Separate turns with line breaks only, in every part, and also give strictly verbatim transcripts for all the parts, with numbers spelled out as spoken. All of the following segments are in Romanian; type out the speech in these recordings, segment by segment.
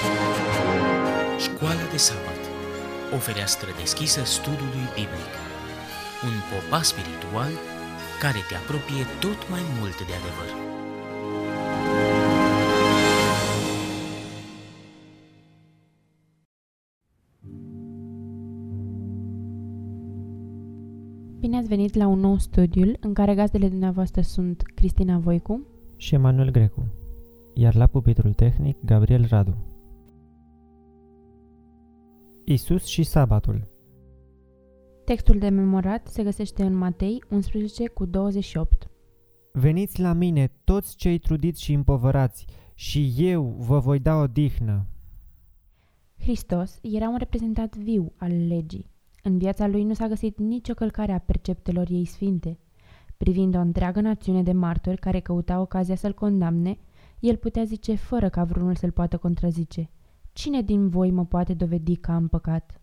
Școala de sabat, o fereastră deschisă studiului biblic, un popas spiritual care te apropie tot mai mult de adevăr.
Bine ați venit la un nou studiu în care gazdele dumneavoastră sunt Cristina Voicu
și Emanuel Grecu, iar la pupitrul tehnic Gabriel Radu. Isus și sabatul.
Textul de memorat se găsește în Matei unsprezece cu douăzeci și opt.
Veniți la mine toți cei trudiți și împovărați și eu vă voi da odihnă.
Hristos era un reprezentant viu al legii. În viața lui nu s-a găsit nicio călcare a preceptelor ei sfinte. Privind o întreagă națiune de martori care căuta ocazia să-l condamne, el putea zice fără ca vreunul să-l poată contrazice: cine din voi mă poate dovedi că am păcat?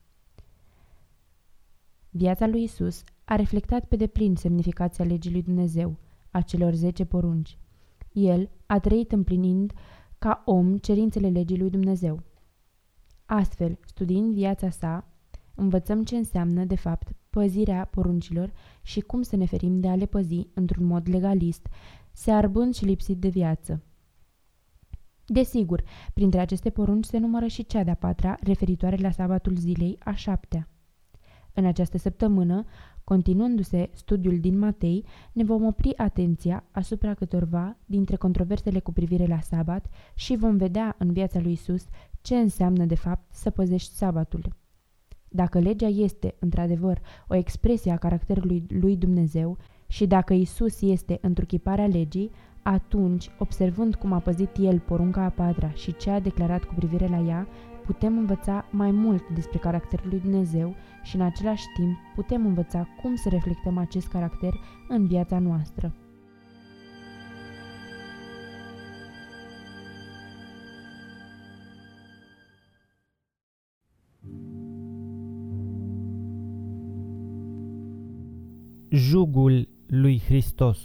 Viața lui Isus a reflectat pe deplin semnificația legii lui Dumnezeu, a celor zece porunci. El a trăit împlinind ca om cerințele legii lui Dumnezeu. Astfel, studiind viața sa, învățăm ce înseamnă, de fapt, păzirea poruncilor și cum să ne ferim de a le păzi într-un mod legalist, searbând și lipsit de viață. Desigur, printre aceste porunci se numără și cea de-a patra, referitoare la sabatul zilei a șaptea. În această săptămână, continuându-se studiul din Matei, ne vom opri atenția asupra câtorva dintre controversele cu privire la sabat și vom vedea în viața lui Isus ce înseamnă de fapt să păzești sabatul. Dacă legea este, într-adevăr, o expresie a caracterului lui Dumnezeu și dacă Isus este întruchiparea legii, atunci, observând cum a păzit el porunca a patra și ce a declarat cu privire la ea, putem învăța mai mult despre caracterul lui Dumnezeu și în același timp putem învăța cum să reflectăm acest caracter în viața noastră.
Jugul lui Hristos.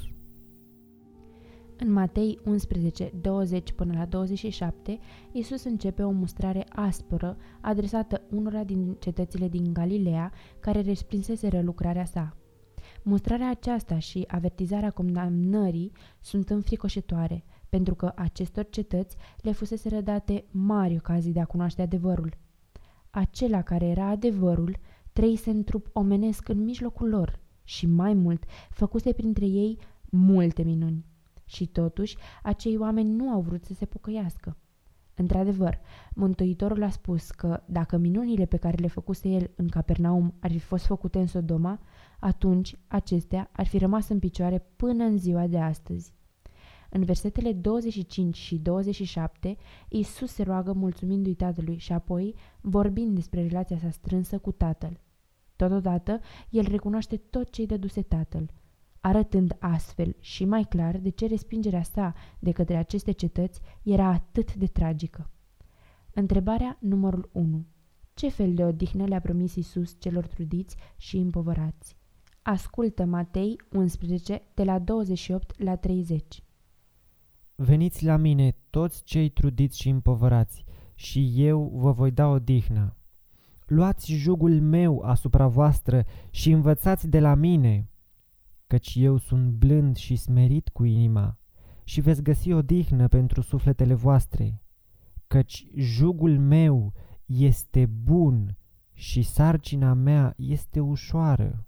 În Matei unsprezece, douăzeci până la douăzeci și șapte, Iisus începe o mustrare aspră adresată unora din cetățile din Galileea care respinseseră lucrarea sa. Mustrarea aceasta și avertizarea condamnării sunt înfricoșătoare, pentru că acestor cetăți le fusese date mari ocazii de a cunoaște adevărul. Acela care era adevărul trăise în trup omenesc în mijlocul lor și, mai mult, făcuse printre ei multe minuni. Și totuși, acei oameni nu au vrut să se pocăiască. Într-adevăr, Mântuitorul a spus că dacă minunile pe care le făcuse el în Capernaum ar fi fost făcute în Sodoma, atunci acestea ar fi rămas în picioare până în ziua de astăzi. În versetele douăzeci și cinci și douăzeci și șapte, Iisus se roagă mulțumindu-i Tatălui și apoi vorbind despre relația sa strânsă cu Tatăl. Totodată, el recunoaște tot ce-i dăduse Tatăl, arătând astfel și mai clar de ce respingerea sa de către aceste cetăți era atât de tragică. Întrebarea numărul unu. Ce fel de odihnă le-a promis Iisus celor trudiți și împovărați? Ascultă Matei unsprezece, de la douăzeci și opt la treizeci.
Veniți la mine toți cei trudiți și împovărați și eu vă voi da odihnă. Luați jugul meu asupra voastră și învățați de la mine, căci eu sunt blând și smerit cu inima, și veți găsi odihnă pentru sufletele voastre, căci jugul meu este bun și sarcina mea este ușoară.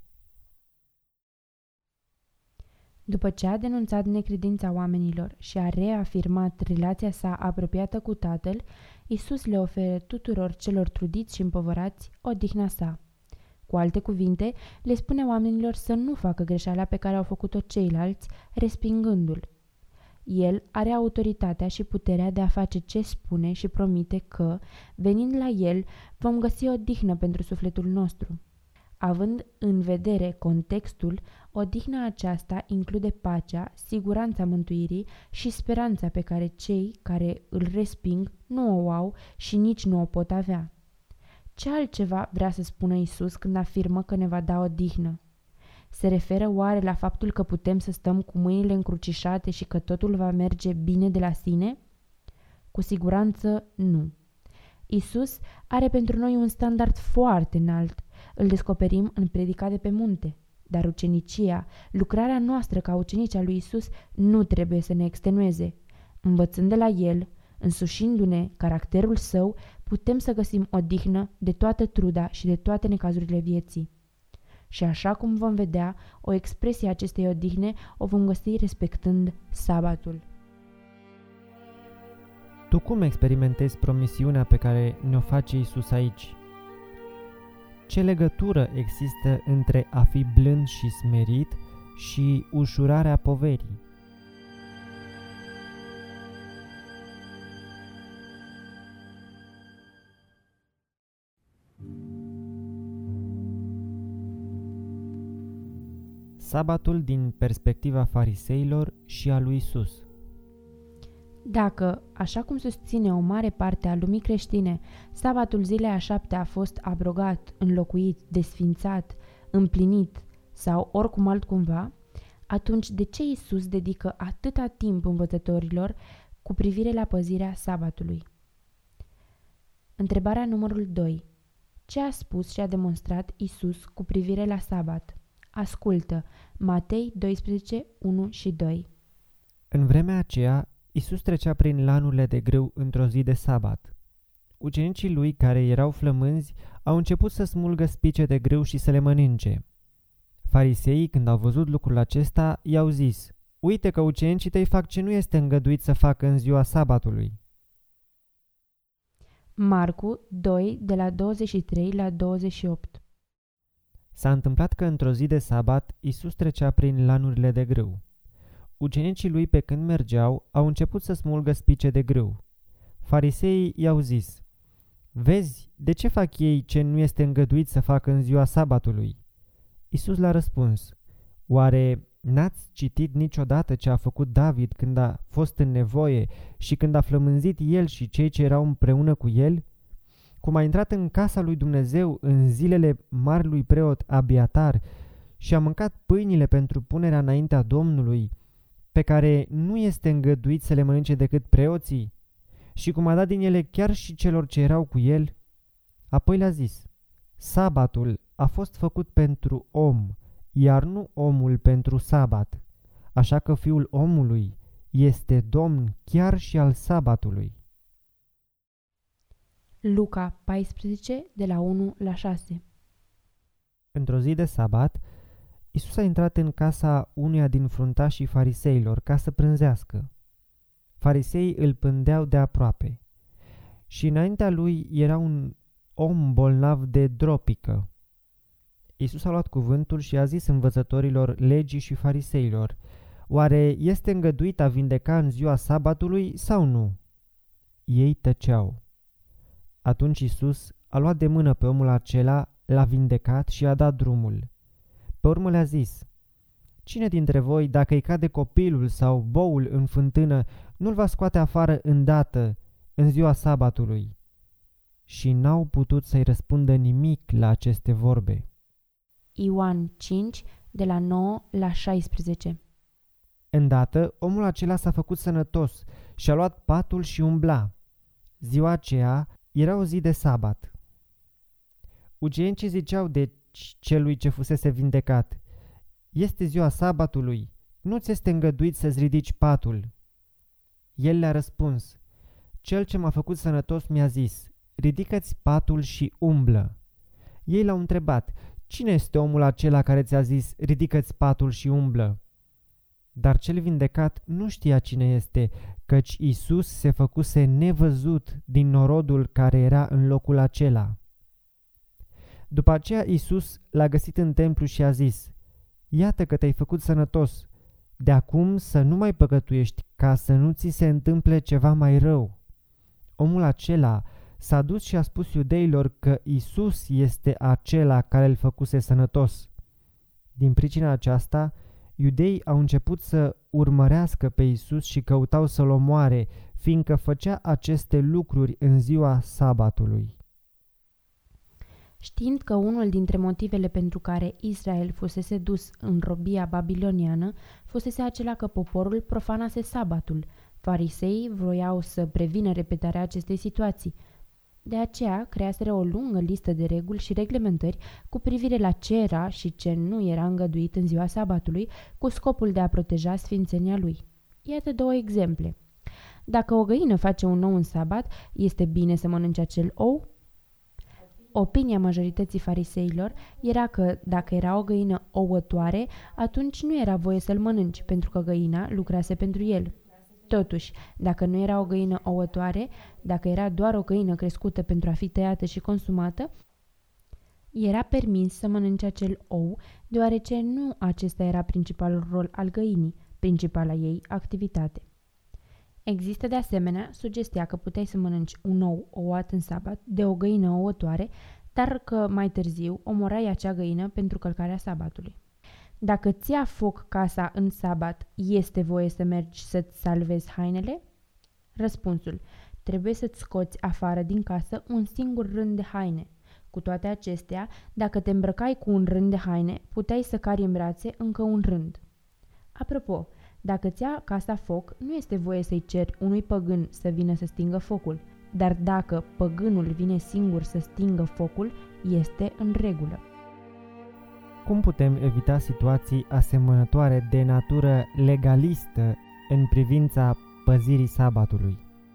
După ce a denunțat necredința oamenilor și a reafirmat relația sa apropiată cu Tatăl, Iisus le oferă tuturor celor trudiți și împovărați odihna sa. Cu alte cuvinte, le spune oamenilor să nu facă greșeala pe care au făcut-o ceilalți, respingându-l. El are autoritatea și puterea de a face ce spune și promite că, venind la el, vom găsi odihnă pentru sufletul nostru. Având în vedere contextul, odihna aceasta include pacea, siguranța mântuirii și speranța pe care cei care îl resping nu o au și nici nu o pot avea. Ce altceva vrea să spună Iisus când afirmă că ne va da odihnă? Se referă oare la faptul că putem să stăm cu mâinile încrucișate și că totul va merge bine de la sine? Cu siguranță nu. Isus are pentru noi un standard foarte înalt. Îl descoperim în Predica de pe munte. Dar ucenicia, lucrarea noastră ca ucenici al lui Isus, nu trebuie să ne extenueze. Învățând de la El, însușindu-ne caracterul său, putem să găsim odihnă de toată truda și de toate necazurile vieții. Și așa cum vom vedea, o expresie a acestei odihne o vom găsi respectând sabatul.
Tu cum experimentezi promisiunea pe care ne-o face Isus aici? Ce legătură există între a fi blând și smerit și ușurarea poverii? Sabatul din perspectiva fariseilor și a lui Isus.
Dacă, așa cum susține o mare parte a lumii creștine, sabatul zilei a șaptea a fost abrogat, înlocuit, desfințat, împlinit sau oricum altcumva, atunci de ce Isus dedică atâta timp învățătorilor cu privire la păzirea sabatului? Întrebarea numărul doi. Ce a spus și a demonstrat Isus cu privire la sabat? Ascultă, Matei doisprezece, unu și doi.
În vremea aceea, Isus trecea prin lanurile de grâu într-o zi de sabat. Ucenicii lui, care erau flămânzi, au început să smulgă spice de grâu și să le mănânce. Fariseii, când au văzut lucrul acesta, i-au zis: uite că ucenicii tăi fac ce nu este îngăduit să facă în ziua sabatului.
Marcu doi, de la douăzeci și trei la douăzeci și opt.
S-a întâmplat că într-o zi de sabat, Isus trecea prin lanurile de grâu. Ucenicii lui, pe când mergeau, au început să smulgă spice de grâu. Fariseii i-au zis: vezi, de ce fac ei ce nu este îngăduit să facă în ziua sabatului? Isus le-a răspuns: oare n-ați citit niciodată ce a făcut David când a fost în nevoie și când a flămânzit el și cei ce erau împreună cu el? Cum a intrat în casa lui Dumnezeu în zilele marelui preot Abiatar și a mâncat pâinile pentru punerea înaintea Domnului, pe care nu este îngăduit să le mănânce decât preoții, și cum a dat din ele chiar și celor ce erau cu el? Apoi le-a zis: sabatul a fost făcut pentru om, iar nu omul pentru sabat, așa că Fiul omului este Domn chiar și al sabatului.
Luca paisprezece, de la unu la șase.
Într-o zi de sabat, Isus a intrat în casa unuia din fruntașii fariseilor ca să prânzească. Fariseii îl pândeau de aproape și înaintea lui era un om bolnav de dropică. Isus a luat cuvântul și a zis învățătorilor legii și fariseilor: oare este îngăduit a vindeca în ziua sabatului sau nu? Ei tăceau. Atunci Isus a luat de mână pe omul acela, l-a vindecat și a dat drumul. Pe urmă le-a zis: cine dintre voi, dacă îi cade copilul sau boul în fântână, nu-l va scoate afară îndată în ziua sabatului? Și n-au putut să-i răspundă nimic la aceste vorbe.
Ioan cinci, de la nouă la șaisprezece.
Îndată, omul acela s-a făcut sănătos și a luat patul și umbla. Ziua aceea era o zi de sabat. Ucenicii ziceau de celui ce fusese vindecat: este ziua sabatului, nu-ți este îngăduit să-ți ridici patul. El le-a răspuns: cel ce m-a făcut sănătos mi-a zis: ridică-ți patul și umblă. Ei l-au întrebat: cine este omul acela care ți-a zis: ridică-ți patul și umblă? Dar cel vindecat nu știa cine este, căci Isus se făcuse nevăzut din norodul care era în locul acela. După aceea Isus l-a găsit în templu și a zis: iată că te-ai făcut sănătos, de acum să nu mai păcătuiești, ca să nu ți se întâmple ceva mai rău. Omul acela s-a dus și a spus iudeilor că Isus este acela care îl făcuse sănătos. Din pricina aceasta, iudeii au început să urmărească pe Isus și căutau să-l omoare, fiindcă făcea aceste lucruri în ziua sabatului.
Știind că unul dintre motivele pentru care Israel fusese dus în robia babiloniană fusese acela că poporul profanase sabatul, fariseii vroiau să prevină repetarea acestei situații. De aceea creaseră o lungă listă de reguli și reglementări cu privire la ce era și ce nu era îngăduit în ziua sabatului, cu scopul de a proteja sfințenia lui. Iată două exemple. Dacă o găină face un ou în sabat, este bine să mănânce acel ou? Opinia majorității fariseilor era că dacă era o găină ouătoare, atunci nu era voie să-l mănânci, pentru că găina lucrase pentru el. Totuși, dacă nu era o găină ouătoare, dacă era doar o găină crescută pentru a fi tăiată și consumată, era permis să mănânce acel ou, deoarece nu acesta era principalul rol al găinii, principala ei activitate. Există de asemenea sugestia că puteai să mănânci un ou ouat în sabat de o găină ouătoare, dar că mai târziu omorai acea găină pentru călcarea sabatului. Dacă ți-a foc casa în sabat, este voie să mergi să-ți salvezi hainele? Răspunsul: trebuie să-ți scoți afară din casă un singur rând de haine. Cu toate acestea, dacă te îmbrăcai cu un rând de haine, puteai să cari în brațe încă un rând. Apropo, dacă ți-a casa foc, nu este voie să-i ceri unui păgân să vină să stingă focul, dar dacă păgânul vine singur să stingă focul, este în regulă.
Cum putem evita situații asemănătoare de natură legalistă în privința păzirii sabatului?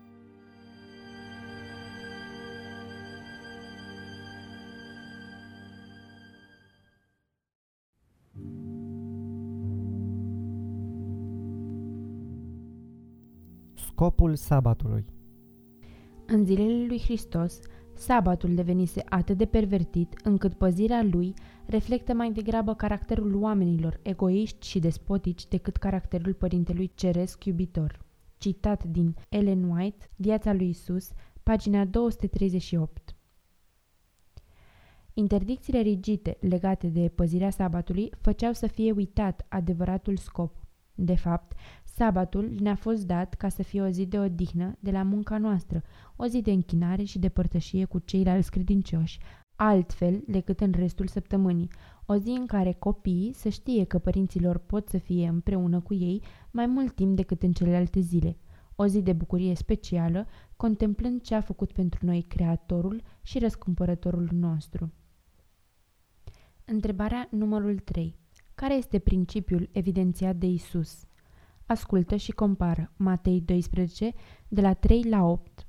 Scopul sabatului.
În zilele lui Hristos, sabatul devenise atât de pervertit încât păzirea lui reflectă mai degrabă caracterul oamenilor egoiști și despotici decât caracterul Părintelui Ceresc iubitor. Citat din Ellen White, Viața lui Isus, pagina două sute treizeci și opt. Interdicțiile rigide legate de păzirea sabatului făceau să fie uitat adevăratul scop. De fapt, sabatul ne-a fost dat ca să fie o zi de odihnă de la munca noastră, o zi de închinare și de părtășie cu ceilalți credincioși, altfel decât în restul săptămânii, o zi în care copiii să știe că părinților pot să fie împreună cu ei mai mult timp decât în celelalte zile, o zi de bucurie specială, contemplând ce a făcut pentru noi Creatorul și Răscumpărătorul nostru. Întrebarea numărul trei. Care este principiul evidențiat de Isus? Ascultă și compară Matei doisprezece, de la trei la opt.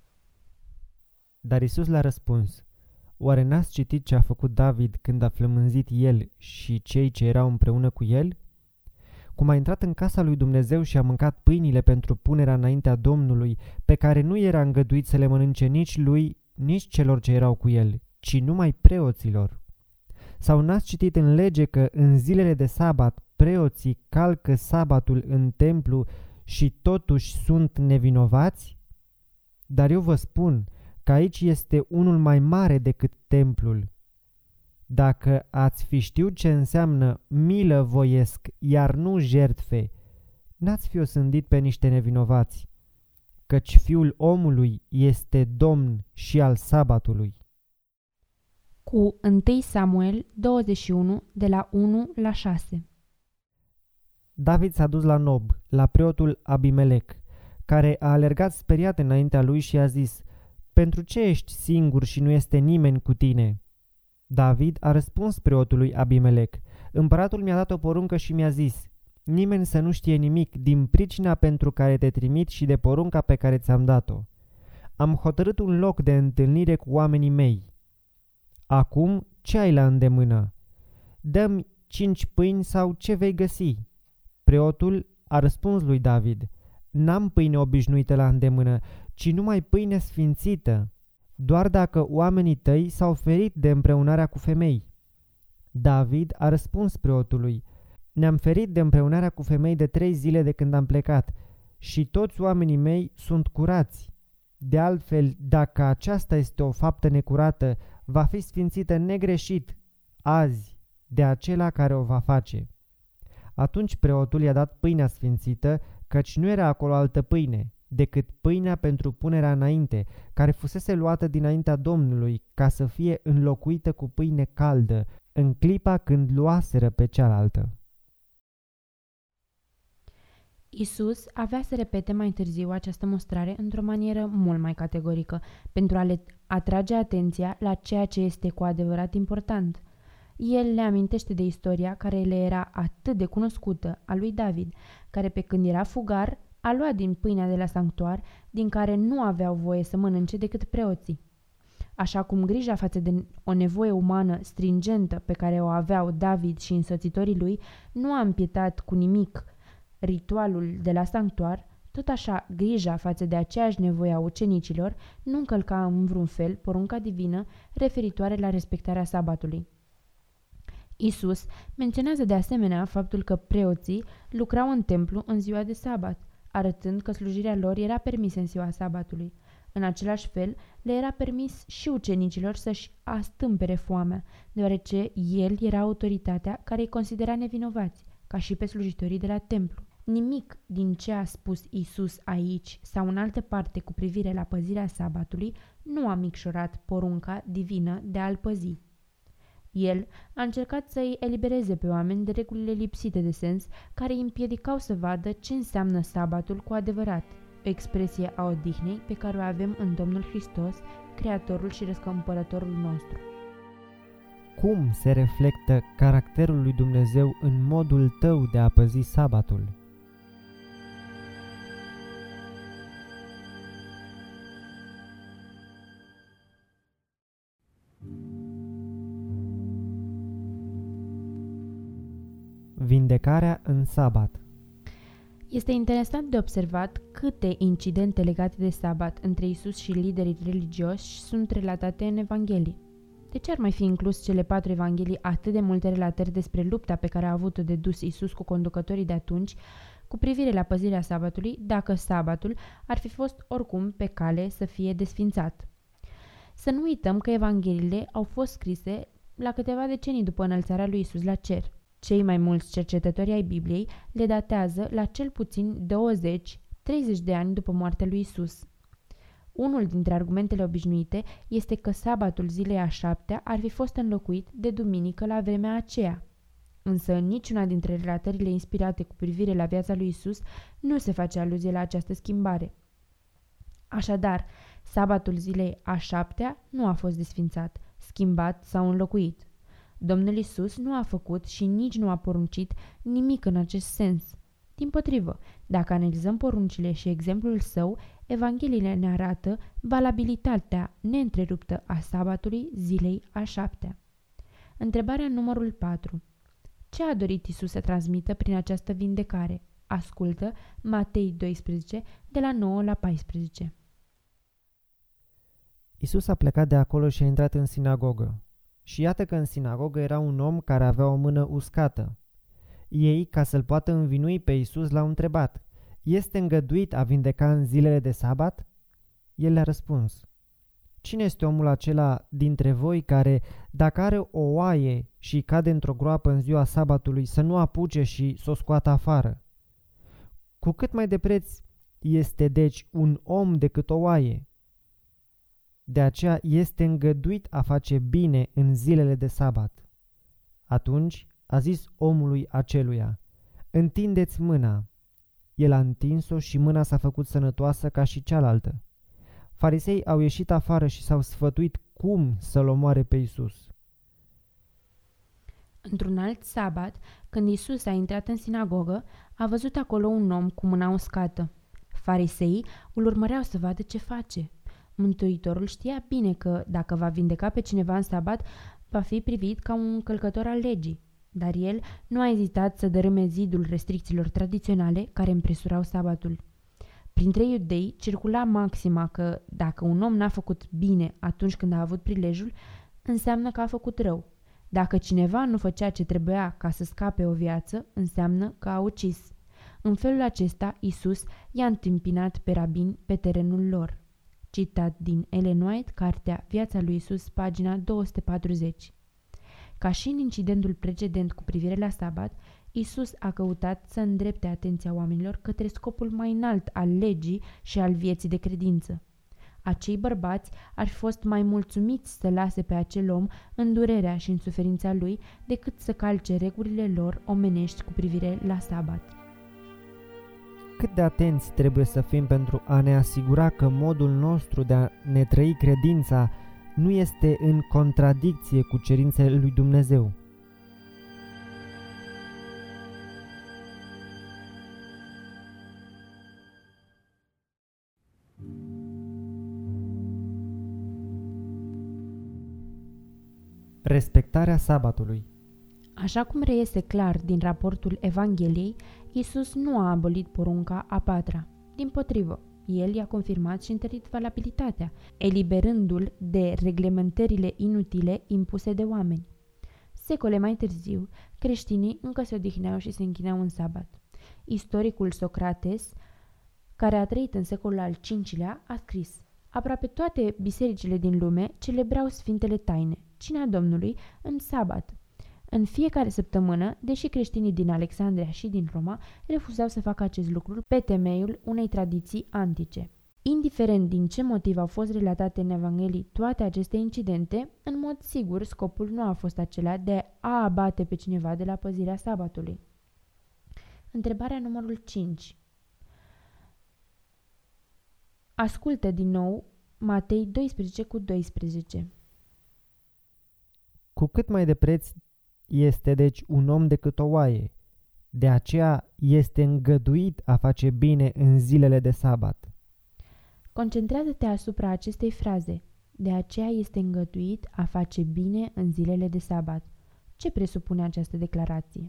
Dar Isus le-a răspuns: oare n-ați citit ce a făcut David când a flămânzit el și cei ce erau împreună cu el? Cum a intrat în casa lui Dumnezeu și a mâncat pâinile pentru punerea înaintea Domnului, pe care nu era îngăduit să le mănânce nici lui, nici celor ce erau cu el, ci numai preoților. Sau n-ați citit în lege că în zilele de sabat preoții calcă sabatul în templu și totuși sunt nevinovați? Dar eu vă spun că aici este unul mai mare decât templul. Dacă ați fi știut ce înseamnă milă voiesc, iar nu jertfe, n-ați fi osândit pe niște nevinovați, căci Fiul omului este Domn și al sabatului.
Cu întâi Samuel douăzeci și unu, de la unu la șase.
David s-a dus la Nob, la preotul Abimelec, care a alergat speriat înaintea lui și a zis: pentru ce ești singur și nu este nimeni cu tine? David a răspuns preotului Abimelec: împăratul mi-a dat o poruncă și mi-a zis: nimeni să nu știe nimic din pricina pentru care te trimit și de porunca pe care ți-am dat-o. Am hotărât un loc de întâlnire cu oamenii mei. Acum ce ai la îndemână? Dă-mi cinci pâini sau ce vei găsi? Preotul a răspuns lui David: n-am pâine obișnuită la îndemână, ci numai pâine sfințită, doar dacă oamenii tăi s-au ferit de împreunarea cu femei. David a răspuns preotului: ne-am ferit de împreunarea cu femei de trei zile de când am plecat și toți oamenii mei sunt curați. De altfel, dacă aceasta este o faptă necurată, va fi sfințită negreșit azi de acela care o va face. Atunci preotul i-a dat pâinea sfințită, căci nu era acolo altă pâine decât pâinea pentru punerea înainte, care fusese luată dinaintea Domnului ca să fie înlocuită cu pâine caldă în clipa când luaseră pe cealaltă.
Isus avea să repete mai târziu această mostrare într-o manieră mult mai categorică, pentru a le atrage atenția la ceea ce este cu adevărat important. El le amintește de istoria care le era atât de cunoscută a lui David, care pe când era fugar a luat din pâinea de la sanctuar, din care nu aveau voie să mănânce decât preoții. Așa cum grija față de o nevoie umană stringentă pe care o aveau David și însoțitorii lui nu a împietat cu nimic ritualul de la sanctuar, tot așa grija față de aceeași nevoie a ucenicilor nu încălca în vreun fel porunca divină referitoare la respectarea sabatului. Isus menționează de asemenea faptul că preoții lucrau în templu în ziua de sabat, arătând că slujirea lor era permisă în ziua sabatului. În același fel, le era permis și ucenicilor să-și astâmpere foamea, deoarece el era autoritatea care îi considera nevinovați, ca și pe slujitorii de la templu. Nimic din ce a spus Isus aici sau în altă parte cu privire la păzirea sabatului nu a micșorat porunca divină de a-l păzi. El a încercat să îi elibereze pe oameni de regulile lipsite de sens care îi împiedicau să vadă ce înseamnă sabatul cu adevărat, o expresie a odihnei pe care o avem în Domnul Hristos, Creatorul și Răscumpărătorul nostru.
Cum se reflectă caracterul lui Dumnezeu în modul tău de a păzi sabatul? Vindecarea în sabat.
Este interesant de observat câte incidente legate de sabat între Isus și liderii religioși sunt relatate în Evanghelii. De ce ar mai fi inclus cele patru evanghelii atât de multe relatări despre lupta pe care a avut-o de dus Isus cu conducătorii de atunci cu privire la păzirea sabatului, dacă sabatul ar fi fost oricum pe cale să fie desfințat? Să nu uităm că evangheliile au fost scrise la câteva decenii după înălțarea lui Isus la cer. Cei mai mulți cercetători ai Bibliei le datează la cel puțin douăzeci treizeci de ani după moartea lui Isus. Unul dintre argumentele obișnuite este că sabatul zilei a șaptea ar fi fost înlocuit de duminică la vremea aceea. Însă în niciuna dintre relatările inspirate cu privire la viața lui Isus nu se face aluzie la această schimbare. Așadar, sabatul zilei a șaptea nu a fost desfințat, schimbat sau înlocuit. Domnul Isus nu a făcut și nici nu a poruncit nimic în acest sens. Dimpotrivă, dacă analizăm poruncile și exemplul său, evangheliile ne arată valabilitatea neîntreruptă a sabatului zilei a șaptea. Întrebarea numărul patru. Ce a dorit Isus să transmită prin această vindecare? Ascultă Matei doisprezece, de la nouă la paisprezece.
Isus a plecat de acolo și a intrat în sinagogă. Și iată că în sinagogă era un om care avea o mână uscată. Ei, ca să-l poată învinui pe Isus, l-au întrebat: este îngăduit a vindeca în zilele de sabat? El le-a răspuns: cine este omul acela dintre voi care, dacă are o oaie și cade într-o groapă în ziua sabatului, să nu apuce și să o scoată afară? Cu cât mai de preț este deci un om decât o oaie? De aceea este îngăduit a face bine în zilele de sabat. Atunci a zis omului aceluia: întindeți mâna. El a întins-o și mâna s-a făcut sănătoasă ca și cealaltă. Farisei au ieșit afară și s-au sfătuit cum să-l omoare pe Isus.
Într-un alt sabat, când Isus a intrat în sinagogă, a văzut acolo un om cu mâna uscată. Fariseii îl urmăreau să vadă ce face. Mântuitorul știa bine că, dacă va vindeca pe cineva în sabat, va fi privit ca un încălcător al legii, dar el nu a ezitat să dărâme zidul restricțiilor tradiționale care împresurau sabatul. Printre iudei circula maxima că, dacă un om n-a făcut bine atunci când a avut prilejul, înseamnă că a făcut rău. Dacă cineva nu făcea ce trebuia ca să scape o viață, înseamnă că a ucis. În felul acesta, Isus i-a întâmpinat pe rabini pe terenul lor. Citat din Ellen White, cartea Viața lui Isus, pagina două sute patruzeci. Ca și în incidentul precedent cu privire la sabat, Isus a căutat să îndrepte atenția oamenilor către scopul mai înalt al legii și al vieții de credință. Acei bărbați ar fi fost mai mulțumiți să lase pe acel om în durerea și în suferința lui decât să calce regulile lor omenești cu privire la sabat.
cât de atenți trebuie să fim pentru a ne asigura că modul nostru de a ne trăi credința nu este în contradicție cu cerințele lui Dumnezeu. Respectarea sabatului.
Așa cum reiese clar din raportul Evangheliei, Iisus nu a abolit porunca a patra. Dimpotrivă, El i-a confirmat și întărit valabilitatea, eliberându-l de reglementările inutile impuse de oameni. Secole mai târziu, creștinii încă se odihneau și se închinau în sabat. Istoricul Socrates, care a trăit în secolul al cincilea, a scris: aproape toate bisericile din lume celebrau sfintele taine, cina Domnului, în sabat. În fiecare săptămână, deși creștinii din Alexandria și din Roma refuzau să facă acest lucru pe temeiul unei tradiții antice. Indiferent din ce motiv au fost relatate în Evanghelii toate aceste incidente, în mod sigur scopul nu a fost acela de a abate pe cineva de la păzirea sabatului. Întrebarea numărul cinci. Ascultă din nou Matei doisprezece cu doisprezece.
Cu cât mai de preț este deci un om decât o oaie, de aceea este îngăduit a face bine în zilele de sabat.
Concentrează-te asupra acestei fraze. De aceea este îngăduit a face bine în zilele de sabat. Ce presupune această declarație?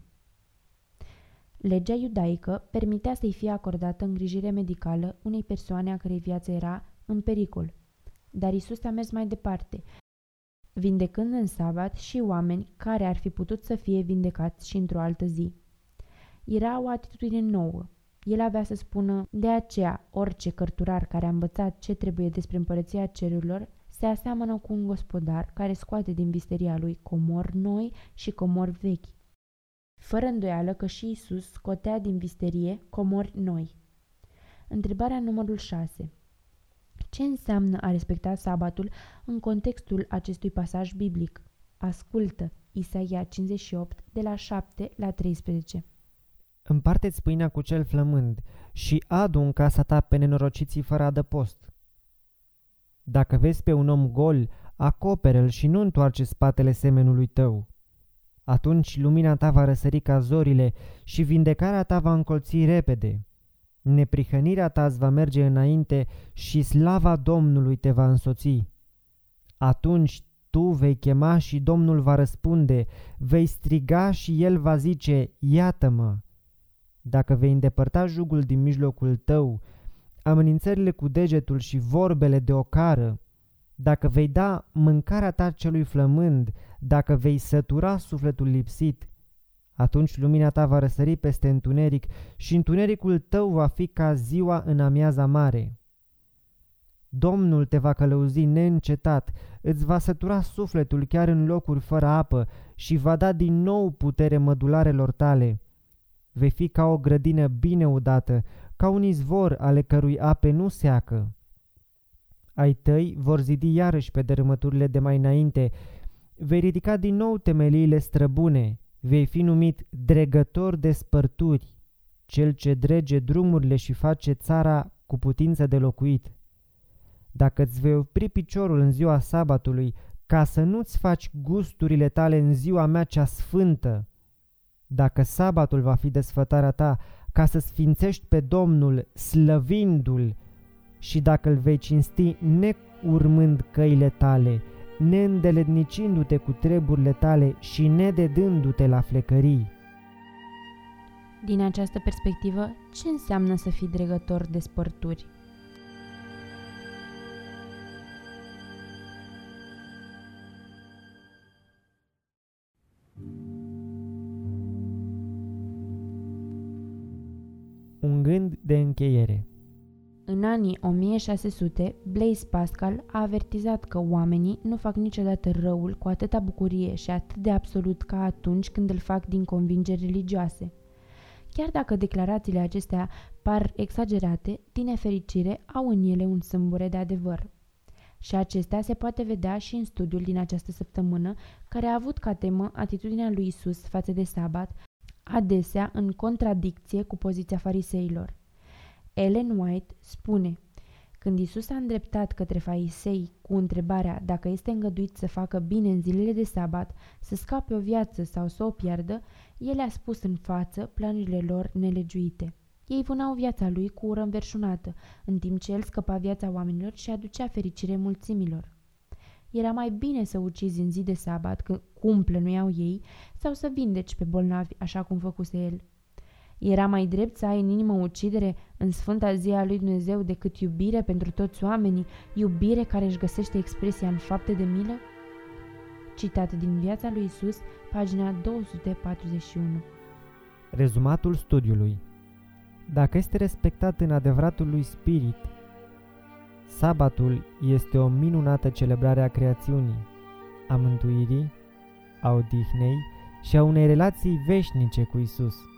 Legea iudaică permitea să-i fie acordată îngrijire medicală unei persoane a cărei viață era în pericol. Dar Iisus a mers mai departe, vindecând în sabat și oameni care ar fi putut să fie vindecați și într-o altă zi. Era o atitudine nouă. El avea să spună: de aceea, orice cărturar care a învățat ce trebuie despre împărăția cerurilor se aseamănă cu un gospodar care scoate din visteria lui comori noi și comori vechi. Fără îndoială că și Iisus scotea din visterie comori noi. Întrebarea numărul șase. Ce înseamnă a respecta sabatul în contextul acestui pasaj biblic? Ascultă Isaia cincizeci și opt, de la șapte la treisprezece.
Împarte-ți pâinea cu cel flămând și adu în casa ta pe nenorociții fără adăpost. Dacă vezi pe un om gol, acopere-l și nu întoarce spatele semenului tău. Atunci lumina ta va răsări ca zorile și vindecarea ta va încolți repede. Neprihănirea ta îți va merge înainte și slava Domnului te va însoți. Atunci tu vei chema și Domnul va răspunde, vei striga și El va zice: iată-mă. Dacă vei îndepărta jugul din mijlocul tău, amenințările cu degetul și vorbele de ocară, dacă vei da mâncarea ta celui flămând, dacă vei sătura sufletul lipsit, atunci lumina ta va răsări peste întuneric și întunericul tău va fi ca ziua în amiaza mare. Domnul te va călăuzi neîncetat, îți va sătura sufletul chiar în locuri fără apă și va da din nou putere mădularelor tale. Vei fi ca o grădină bine udată, ca un izvor ale cărui ape nu seacă. Ai tăi vor zidi iarăși pe dărâmăturile de mai înainte, vei ridica din nou temeliile străbune, vei fi numit dregător de spărturi, cel ce drege drumurile și face țara cu putință de locuit. Dacă îți vei opri piciorul în ziua sabatului, ca să nu-ți faci gusturile tale în ziua mea cea sfântă, dacă sabatul va fi desfătarea ta, ca să sfințești pe Domnul, slăvindu-l, și dacă îl vei cinsti neurmând căile tale, neîndeletnicindu-te cu treburile tale și nededându-te la flecării.
Din această perspectivă, ce înseamnă să fii dregător de spărturi?
Un gând de încheiere.
În anii o mie șase sute, Blaise Pascal a avertizat că oamenii nu fac niciodată răul cu atâta bucurie și atât de absolut ca atunci când îl fac din convingeri religioase. Chiar dacă declarațiile acestea par exagerate, din nefericire au în ele un sâmbure de adevăr. Și acestea se poate vedea și în studiul din această săptămână, care a avut ca temă atitudinea lui Isus față de sabat, adesea în contradicție cu poziția fariseilor. Ellen White spune: când Iisus a îndreptat către farisei cu întrebarea dacă este îngăduit să facă bine în zilele de sabat, să scape o viață sau să o piardă, el a spus în față planurile lor nelegiuite. Ei vânau viața lui cu ură înverșunată, în timp ce el scăpa viața oamenilor și aducea fericire mulțimilor. Era mai bine să ucizi în zi de sabat, când cum plănuiau ei, sau să vindeci pe bolnavi, așa cum făcuse el. Era mai drept să ai în inimă ucidere în sfânta zi a lui Dumnezeu decât iubire pentru toți oamenii, iubire care își găsește expresia în fapte de milă? Citat din Viața lui Isus, pagina două sute patruzeci și unu.
Rezumatul studiului. Dacă este respectat în adevăratul lui spirit, sabatul este o minunată celebrare a creațiunii, a mântuirii, a odihnei și a unei relații veșnice cu Isus.